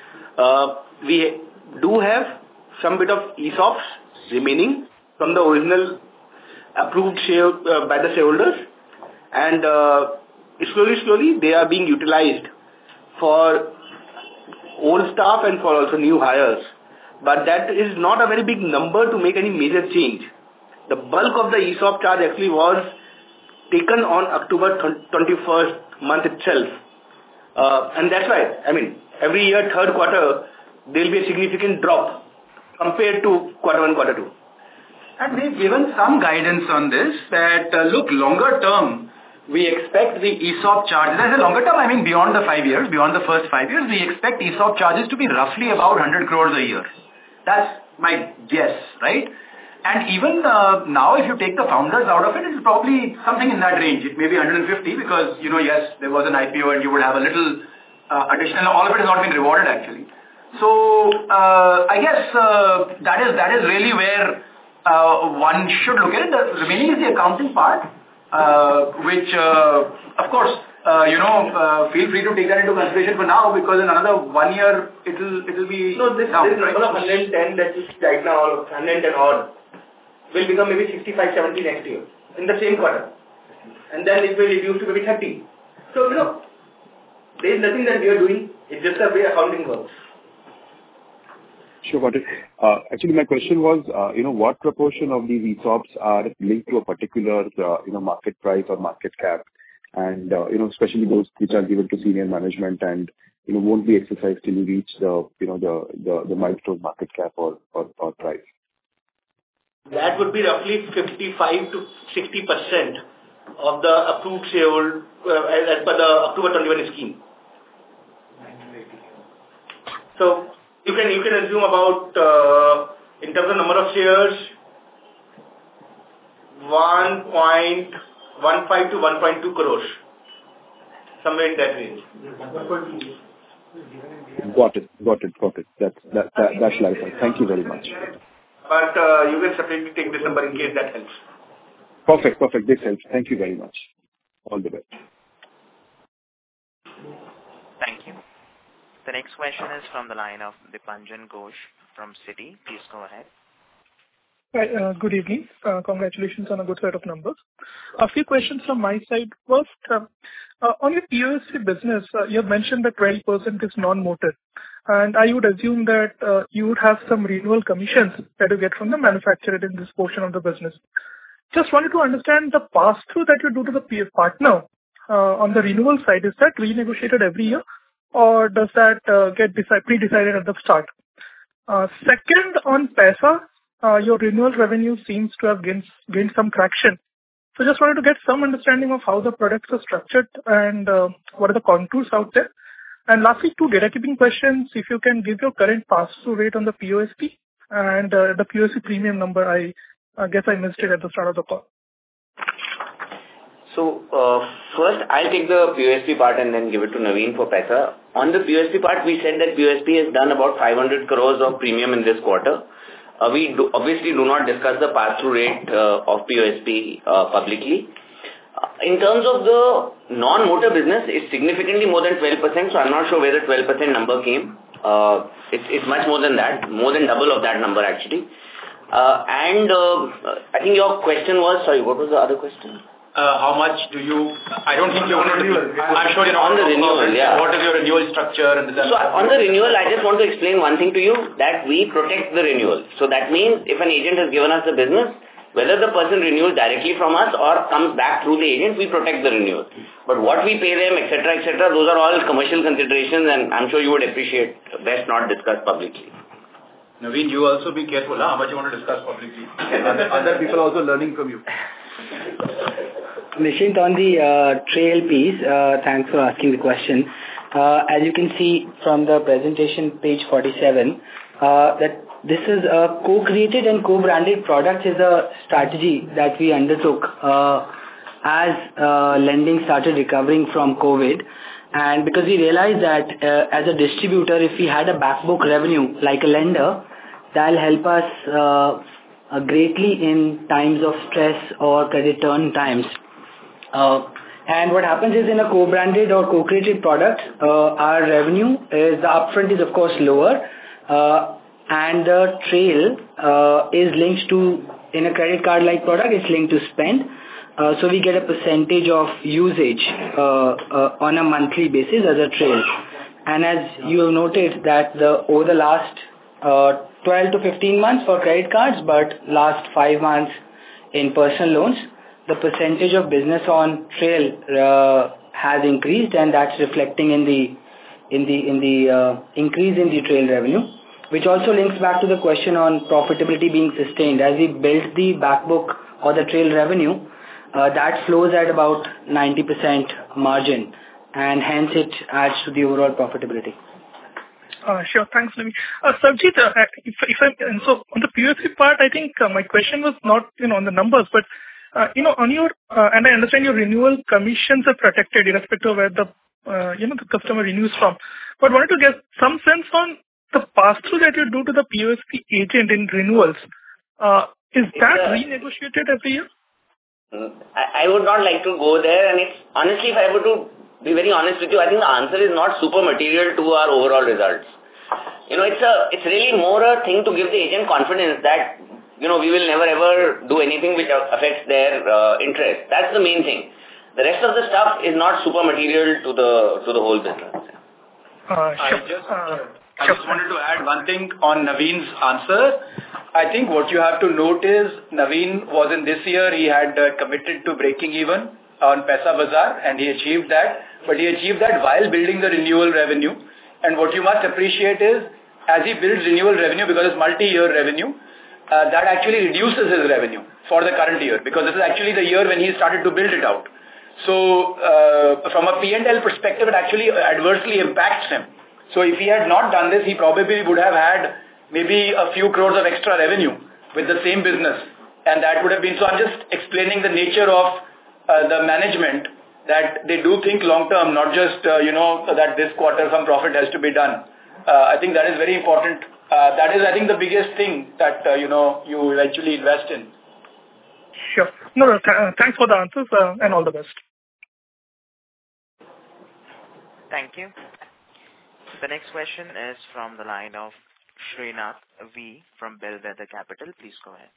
S9: We do have some bit of ESOPs remaining from the original approved share by the shareholders, and slowly they are being utilized for old staff and for also new hires. But that is not a very big number to make any major change. The bulk of the ESOP charge actually was taken on October 21st month itself. And that's why, I mean, every year, 3rd quarter, there will be a significant drop compared to quarter 1, quarter 2.
S2: And we've given some guidance on this, that look, longer term, we expect the ESOP charges, as a longer term, I mean beyond the 5 years, beyond the first 5 years, we expect ESOP charges to be roughly about 100 crores a year. That's my guess, right? And even now, if you take the founders out of it, it's probably something in that range. It may be 150 because, yes, there was an IPO and you would have a little additional, all of it has not been rewarded actually. So, I guess that is really where one should look at it. The remaining is the accounting part, which, of course, feel free to take that into consideration for now, because in another 1 year, it'll be...
S9: No, this number of 110 that you see right now, 110 odd, will become maybe 65, 70 next year, in the same quarter. And then it will reduce to maybe 30. So, there is nothing that we are doing. It's just the way accounting works.
S6: Sure, got it. Actually, my question was, what proportion of these ESOPs are linked to a particular, market price or market cap, and especially those which are given to senior management and won't be exercised till you reach the milestone market cap or price.
S9: That would be roughly 55 to 60% of the approved shareholder as per the October 21 scheme. So you can assume about in terms of number of shares, 1.15 to 1.2 crores, somewhere in that range.
S6: Got it. That's lighter. Thank you very much.
S9: But you can separately take this number in case that helps.
S6: Perfect. This helps. Thank you very much. All the best.
S1: Thank you. The next question is from the line of Dipanjan Ghosh from Citi. Please go ahead.
S10: Hi, good evening. Congratulations on a good set of numbers. A few questions from my side. First, on your POSP business, you have mentioned that 12% is non-motor. And I would assume that you would have some renewal commissions that you get from the manufacturer in this portion of the business. Just wanted to understand the pass-through that you do to the partner on the renewal side. Is that renegotiated every year, or does that get pre-decided at the start? Second, on Paisabazaar, your renewal revenue seems to have gained some traction. So just wanted to get some understanding of how the products are structured and what are the contours out there. And lastly, two data keeping questions. If you can give your current pass-through rate on the POSP and the POSP premium number. I guess I missed it at the start of the call.
S4: So, first I'll take the POSP part and then give it to Naveen for Paisa. On the POSP part, we said that POSP has done about 500 crores of premium in this quarter. We obviously do not discuss the pass-through rate of POSP publicly. In terms of the non-motor business, it's significantly more than 12%, so I'm not sure where the 12% number came. It's much more than that, more than double of that number actually. I think your question was, sorry, what was the other question?
S2: How much do you... I don't think you want to... I'm sure you're
S4: on the renewal, yeah.
S2: What is your renewal structure? And
S4: so on the renewal, I just want to explain one thing to you, that we protect the renewal. So that means if an agent has given us the business, whether the person renews directly from us or comes back through the agent, we protect the renewal. But what we pay them, etc., those are all commercial considerations, and I'm sure you would appreciate best not discussed publicly.
S2: Naveen, you also be careful how much you want to discuss publicly. Other people are also learning from you.
S7: Nischint, on the trail piece, thanks for asking the question. As you can see from the presentation, page 47, that this is a co-created and co-branded product is a strategy that we undertook as lending started recovering from COVID. And because we realized that as a distributor, if we had a backbook revenue like a lender, that'll help us greatly in times of stress or credit turn times. And what happens is in a co-branded or co-created product, our revenue is, the upfront is of course lower, and the trail is linked to, in a credit card like product, it's linked to spend. So we get a percentage of usage on a monthly basis as a trail. And as you have noted that over the last 12 to 15 months for credit cards, but last 5 months in personal loans, the percentage of business on trail has increased, and that's reflecting in the increase in the trail revenue, which also links back to the question on profitability being sustained. As we build the backbook or the trail revenue, that flows at about 90% margin, and hence it adds to the overall profitability.
S10: Sure, thanks, Naveen. Sarjeet, so on the POSP part, I think my question was not on the numbers, but on your and I understand your renewal commissions are protected irrespective of where the the customer renews from. But wanted to get some sense on the pass-through that you do to the POSP agent in renewals. Is that renegotiated every year?
S4: I would not like to go there, and it's honestly, if I were to be very honest with you, I think the answer is not super material to our overall results. It's really more a thing to give the agent confidence that we will never ever do anything which affects their interest. That's the main thing. The rest of the stuff is not super material to the whole business.
S2: I just wanted to add one thing on Naveen's answer. I think what you have to note is Naveen was in this year, he had committed to breaking even on Paisabazaar, and he achieved that. But he achieved that while building the renewal revenue. And what you must appreciate is, as he builds renewal revenue, because it's multi-year revenue, that actually reduces his revenue for the current year, because this is actually the year when he started to build it out. So, from a P&L perspective, it actually adversely impacts him. So, if he had not done this, he probably would have had maybe a few crores of extra revenue with the same business. And that would have been, so I'm just explaining the nature of the management, that they do think long term, not just, that this quarter some profit has to be done. I think that is very important. That is, I think, the biggest thing that, you eventually invest in.
S10: Sure. No, thanks for the answers and all the best.
S1: Thank you. The next question is from the line of Srinath V from Bellwether Capital. Please go ahead.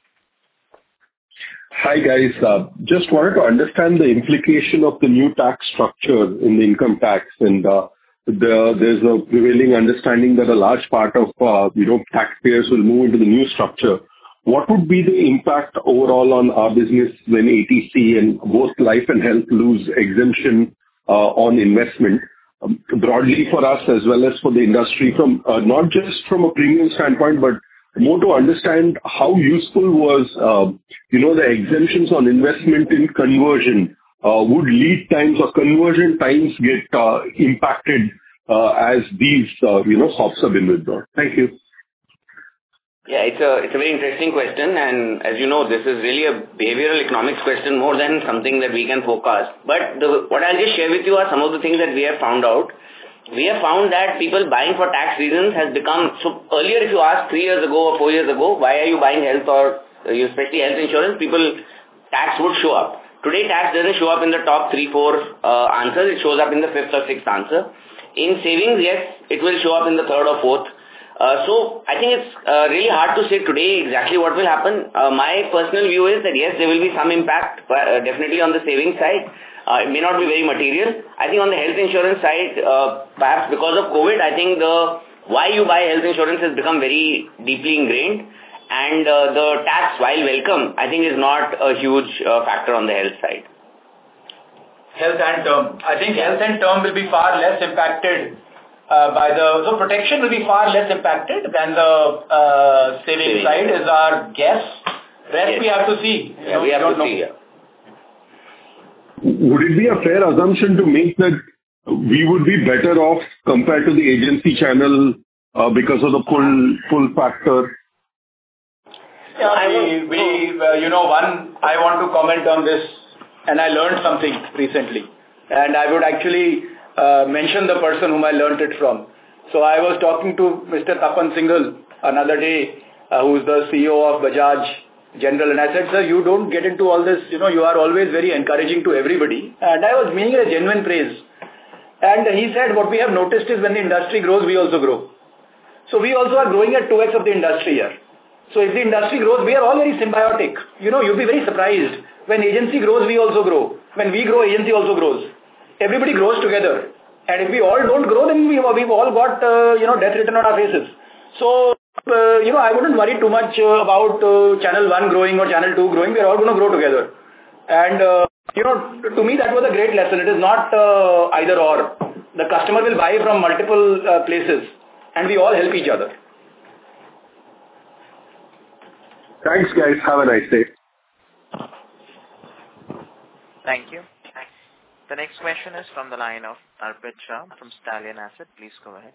S11: Hi guys, just wanted to understand the implication of the new tax structure in the income tax, and there's a prevailing understanding that a large part of taxpayers will move into the new structure. What would be the impact overall on our business when ATC and both life and health lose exemption on investment? Broadly for us as well as for the industry, from not just from a premium standpoint, but more to understand how useful was, the exemptions on investment in conversion. Would lead times or conversion times get impacted as these, swaps have been withdrawn? Thank you.
S4: Yeah, it's a very interesting question, and as you know, this is really a behavioral economics question more than something that we can forecast. But what I'll just share with you are some of the things that we have found out. We have found that people buying for tax reasons has become, so earlier if you asked 3 years ago or 4 years ago, why are you buying health or especially health insurance, tax would show up. Today tax doesn't show up in the top 3-4 answers, it shows up in the 5th or 6th answer. In savings, yes, it will show up in the 3rd or 4th. So I think it's really hard to say today exactly what will happen. My personal view is that yes, there will be some impact, definitely on the savings side. It may not be very material. I think on the health insurance side, perhaps because of COVID, I think the why you buy health insurance has become very deeply ingrained, and the tax, while welcome, I think is not a huge factor on the health side.
S2: Health and term. I think health and term will be far less impacted so protection will be far less impacted than the savings side is our guess. Rest we have to see.
S4: We have to see.
S11: Would it be a fair assumption to make that we would be better off compared to the agency channel because of the pull factor?
S2: Yeah, I want to comment on this, and I learned something recently, and I would actually mention the person whom I learnt it from. So I was talking to Mr. Tapan Singhal another day, who is the CEO of Bajaj General, and I said, sir, you don't get into all this, you are always very encouraging to everybody, and I was meaning a genuine praise. And he said, what we have noticed is when the industry grows, we also grow. So we also are growing at 2x of the industry here. So if the industry grows, we are all very symbiotic. You'll be very surprised. When agency grows, we also grow. When we grow, agency also grows. Everybody grows together. And if we all don't grow, then we've all got, death written on our faces. So, I wouldn't worry too much about channel 1 growing or channel 2 growing. We're all going to grow together. And, to me, that was a great lesson. It is not either or. The customer will buy from multiple places and we all help each other.
S11: Thanks, guys. Have a nice day.
S1: Thank you. The next question is from the line of Arpit Shah from Stallion Asset. Please go ahead.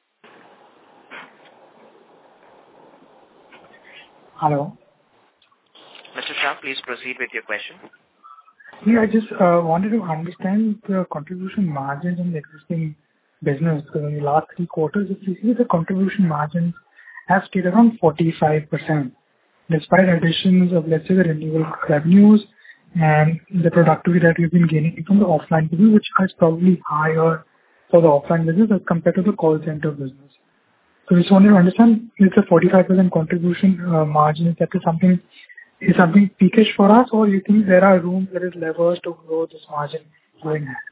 S12: Hello.
S1: Mr. Shah, please proceed with your question.
S12: Yeah, I just wanted to understand the contribution margins in the existing business, because in the last 3 quarters, if you see the contribution margins have stayed around 45%, despite additions of, let's say, the renewal revenues and the productivity that we've been gaining from the offline business, which is probably higher for the offline business as compared to the call center business. So I just wanted to understand, is the 45% contribution margin, is something peakish for us, or you think there are rooms, there is levers to grow this margin going ahead?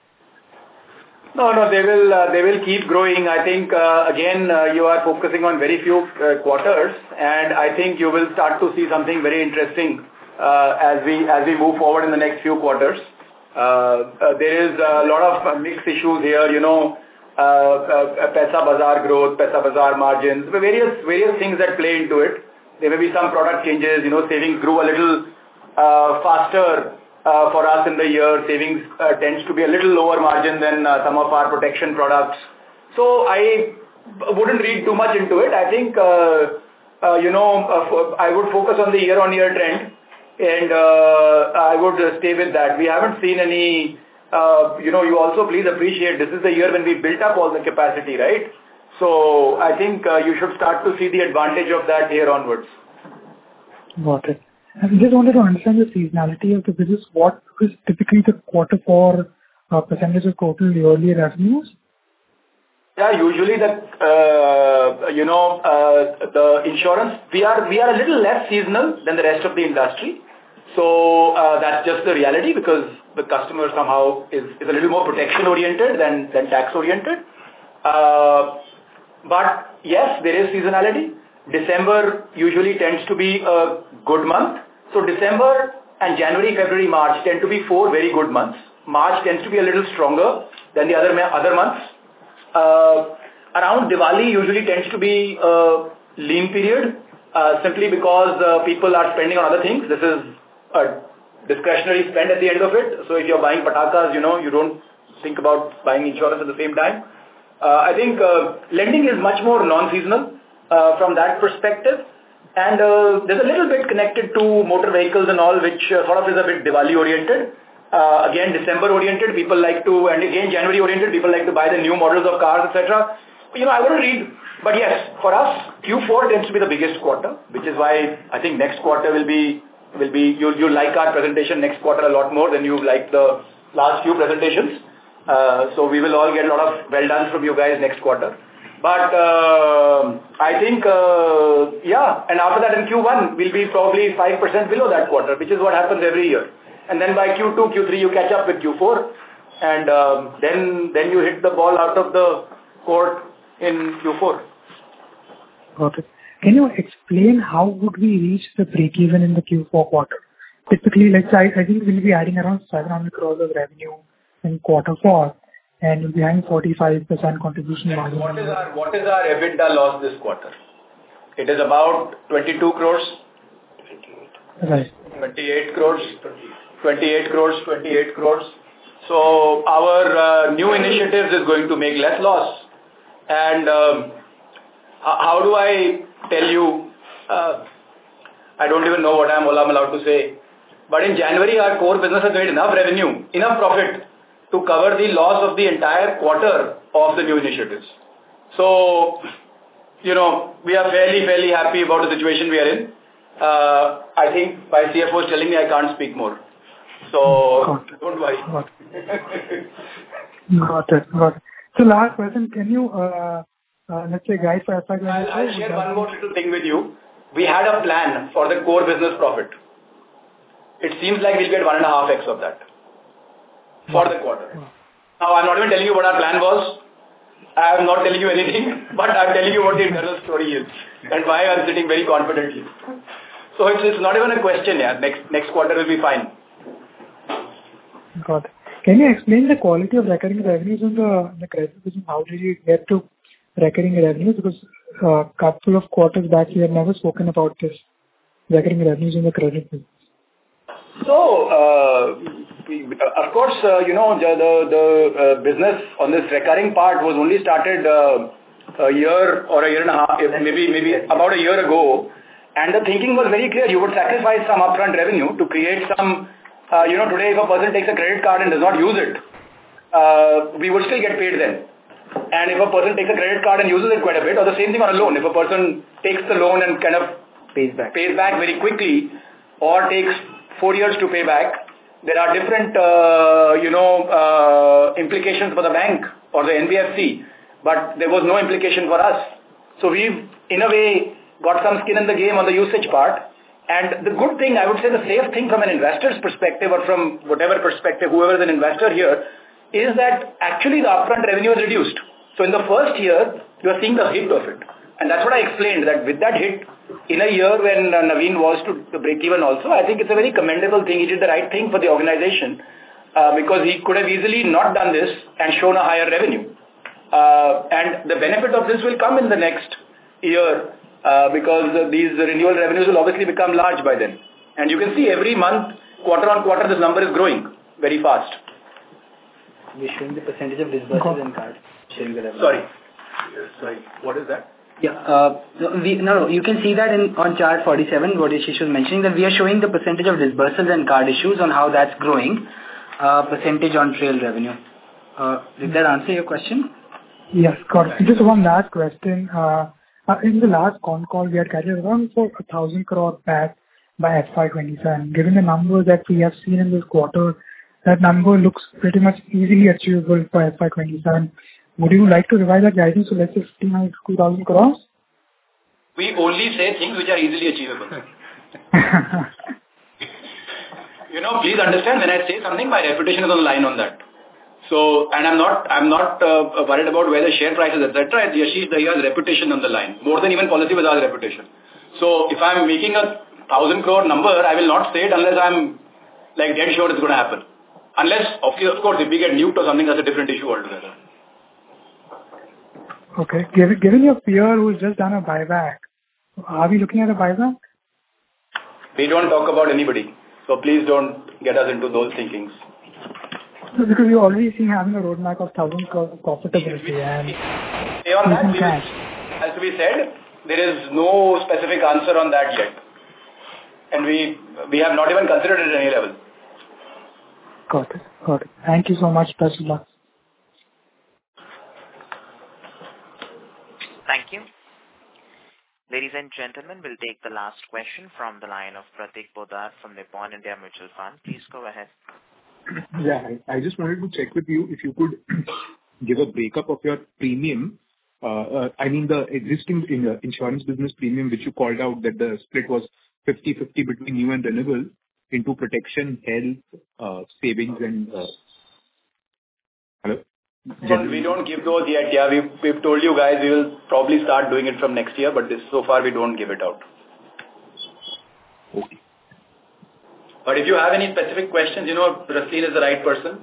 S2: No, they will keep growing. I think, again, you are focusing on very few quarters, and I think you will start to see something very interesting as we move forward in the next few quarters. There is a lot of mixed issues here, Paisabazaar growth, Paisabazaar margins, various things that play into it. There may be some product changes, savings grew a little faster for us in the year. Savings tends to be a little lower margin than some of our protection products. So I wouldn't read too much into it. I think, I would focus on the year-on-year trend, and I would stay with that. We haven't seen any, you also please appreciate this is the year when we built up all the capacity, right? So I think you should start to see the advantage of that here onwards.
S12: Got it. I just wanted to understand the seasonality of the business. What is typically the quarter for percentage of total yearly revenues?
S2: Yeah, usually the insurance, we are a little less seasonal than the rest of the industry. So that's just the reality, because the customer somehow is a little more protection oriented than tax oriented. But yes, there is seasonality. December usually tends to be a good month. So December and January, February, March tend to be 4 very good months. March tends to be a little stronger than the other months. Around Diwali usually tends to be lean period, simply because people are spending on other things. This is a discretionary spend at the end of it. So if you're buying patakas, you don't think about buying insurance at the same time. I think lending is much more non-seasonal from that perspective. And there's a little bit connected to motor vehicles and all, which sort of is a bit Diwali oriented. Again, December oriented, people like to, and again, January oriented, people like to buy the new models of cars, etc. I wouldn't read, but yes, for us, Q4 tends to be the biggest quarter, which is why I think next quarter will be, you'll like our presentation next quarter a lot more than you like the last few presentations. So we will all get a lot of well done from you guys next quarter. But I think, and after that in Q1, we'll be probably 5% below that quarter, which is what happens every year. And then by Q2, Q3, you catch up with Q4, and then you hit the ball out of the court in Q4.
S12: Got it. Can you explain how would we reach the break-even in the Q4 quarter? Typically, let's say, I think we'll be adding around 700 crores of revenue in quarter 4, and we'll be having 45% contribution margin.
S2: What is our EBITDA loss this quarter? It is about 22 crores.
S12: Right.
S2: 28 crores. So our new initiatives is going to make less loss. And how do I tell you? I don't even know what I'm allowed to say. But in January, our core business has made enough revenue, enough profit to cover the loss of the entire quarter of the new initiatives. So, we are fairly happy about the situation we are in. I think my CFO is telling me I can't speak more. So, don't worry.
S12: Got it. So last question, can you, let's say, guide for FY 2025?
S2: I'll share one more little thing with you. We had a plan for the core business profit. It seems like we'll get 1.5x of that for the quarter. Now, I'm not even telling you what our plan was. I am not telling you anything, but I'm telling you what the internal story is and why I'm sitting very confidently. So it's not even a question, yeah. Next quarter will be fine.
S12: Got it. Can you explain the quality of recurring revenues in the credit business? How did you get to recurring revenues? Because a couple of quarters back, we have never spoken about this, recurring revenues in the credit business.
S2: So, of course, the business on this recurring part was only started a year or a year and a half, maybe about a year ago. And the thinking was very clear. You would sacrifice some upfront revenue to create some, today if a person takes a credit card and does not use it, we would still get paid then. And if a person takes a credit card and uses it quite a bit, or the same thing on a loan, if a person takes the loan and kind of pays back very quickly, or takes 4 years to pay back, there are different, implications for the bank or the NBFC, but there was no implication for us. So we've, in a way, got some skin in the game on the usage part. And the good thing, I would say the safe thing from an investor's perspective or from whatever perspective, whoever is an investor here, is that actually the upfront revenue is reduced. So in the first year, you are seeing the hit of it. And that's what I explained, that with that hit, in a year when Naveen was to break even also, I think it's a very commendable thing. He did the right thing for the organization because he could have easily not done this and shown a higher revenue. And the benefit of this will come in the next year because these renewal revenues will obviously become large by then. And you can see every month, quarter on quarter, this number is growing very fast.
S7: We're showing the percentage of disbursements and cards. Sharing the revenue.
S2: Sorry, what is that?
S7: Yeah, you can see that on chart 47, what Yashish was mentioning, that we are showing the percentage of disbursements and card issues on how that's growing, percentage on trail revenue. Did that answer your question?
S12: Yes, got it. Just one last question. In the last con call, we had carried around for 1,000 crore back by FY27. Given the numbers that we have seen in this quarter, that number looks pretty much easily achievable for FY27. Would you like to revise that guidance to let's say 2,000 crores?
S2: We only say things which are easily achievable. Please understand, when I say something, my reputation is on the line on that. So, and I'm not worried about where the share price is, etc. Yashish Dahiya's reputation on the line, more than even Policybazaar's reputation. So, if I'm making a 1,000 crore number, I will not say it unless I'm like dead sure it's going to happen. Unless, of course, if we get nuked or something, that's a different issue altogether.
S12: Okay. Given your peer who's just done a buyback, Are we looking at a buyback?
S2: We don't talk about anybody, so please don't get us into those thinkings.
S12: So because you're already seeing having a roadmap of 1,000 crore profitability and
S2: Stay on that,
S12: cash.
S2: as we said, there is no specific answer on that yet. And we have not even considered it at any level.
S12: Got it. Thank you so much. Best of luck.
S1: Thank you. Ladies and gentlemen, we'll take the last question from the line of Pratik Poddar from Nippon India Mutual Fund. Please go ahead.
S5: Yeah, I just wanted to check with you if you could give a breakup of your premium. I mean, the existing insurance business premium, which you called out that the split was 50-50 between new and renewable into protection, health, savings and... Hello?
S2: We don't give those yet. Yeah, we've told you guys we will probably start doing it from next year, but so far we don't give it out.
S5: Okay.
S2: But if you have any specific questions, Rasleen is the right person.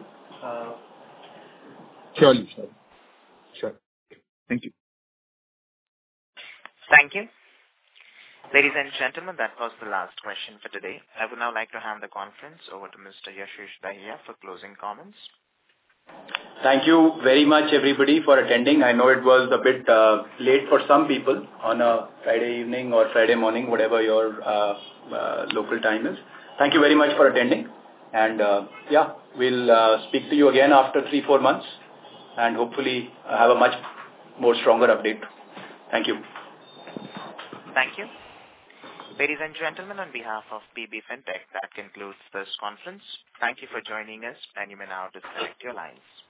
S5: Surely. Sure. Thank you.
S1: Thank you. Ladies and gentlemen, that was the last question for today. I would now like to hand the conference over to Mr. Yashish Dahiya for closing comments.
S2: Thank you very much, everybody, for attending. I know it was a bit late for some people on a Friday evening or Friday morning, whatever your local time is. Thank you very much for attending. And we'll speak to you again after 3-4 months and hopefully have a much more stronger update. Thank you.
S1: Thank you. Ladies and gentlemen, on behalf of PB Fintech, that concludes this conference. Thank you for joining us, and you may now disconnect your lines.